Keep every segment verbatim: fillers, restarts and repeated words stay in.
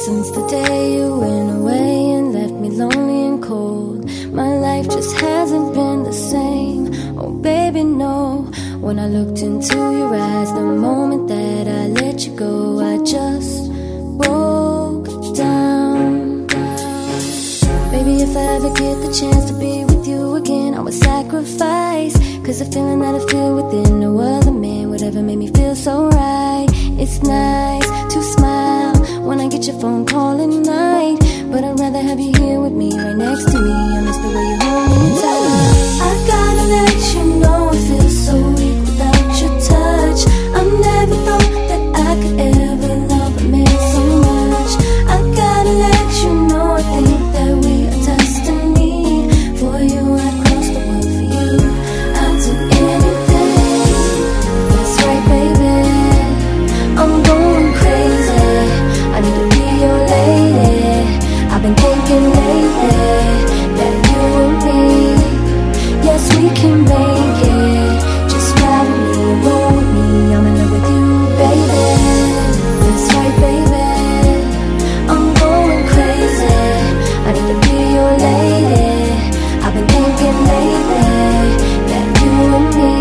since the day you went away and left me lonely and cold. My life just hasn't been the same. Oh baby, no. When I looked into your eyes, the moment that I let you go, I just broke down. Baby, if I ever get the chance to be with you again, I would sacrifice. Cause the feeling that I feel within no other man would ever make me feel so right. It's nice to smile when I get your phone call at night, but I'd rather have you here with me, right next to me. I miss the way you hold me tight. I gotta let you know I feel so weak without your touch. I never thought that I could ever love a man so much. I gotta let you know I think that we are destiny. For you I'd cross the world, for you I'd do anything. That's right, baby, I'm going crazy. I need to be your lady. I've been thinking lately that you and me, yes, we can make it. Just ride with me and roll with me. I'm in love with you, baby. That's right, baby, I'm going crazy. I need to be your lady. I've been thinking lately that you and me,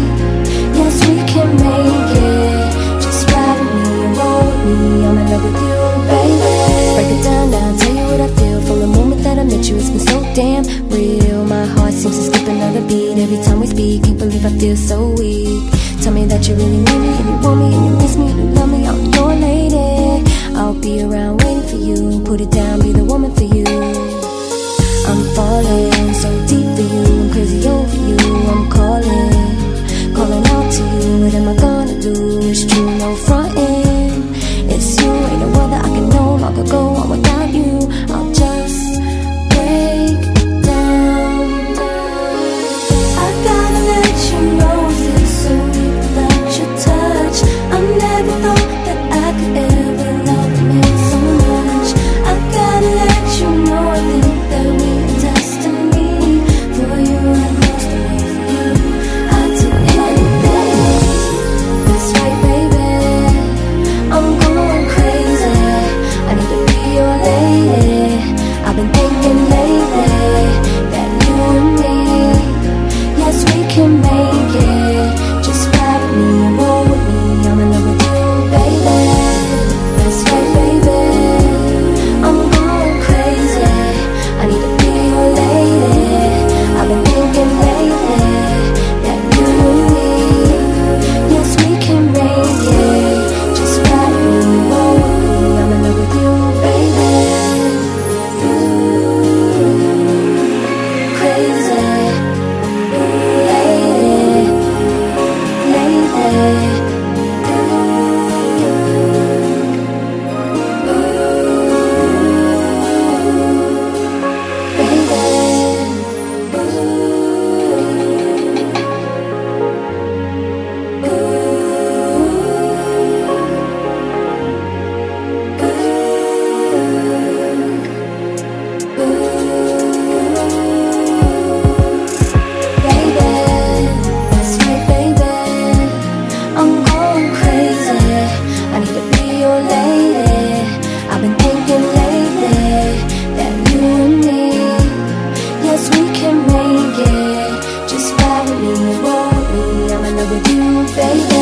yes, we can make it. Just ride with me and roll with me. I'm in love with you, baby. Break it down now, tell you what I feel. From the moment that I met you, it's been so damn real. My heart seems to skip another beat every time we speak. Can't believe I feel so weak. Tell me that you really need me, and you want me, and you miss me, and you love me. I'm your lady. I'll be around waiting for you. Put it down, be the woman for you. I'm falling so deep for you. I'm crazy over you. I'm calling, calling out to you. What am I gonna do? It's true, no frontin'. It's you, ain't no other. I can no longer go on without you. I'll just break down. I gotta let you know I feel so weak without your touch. I never thought that I could ever love a man so much. I gotta let you know I think that we are destiny. For you I'd cross the way, for you I'd do anything. That's right, baby, I'm going crazy. I need to be your lady. I've been thinking lately that you and me, yes, we can make it. Just ride with me and roll with me. I'm in love with you, baby. That's right, baby, I'm going crazy. I need to be your lady. I've been thinking lately that you and me, yes, we can make it. Just ride with me and roll with me. I'm in love with you, baby. Crazy lady, lady. Baby,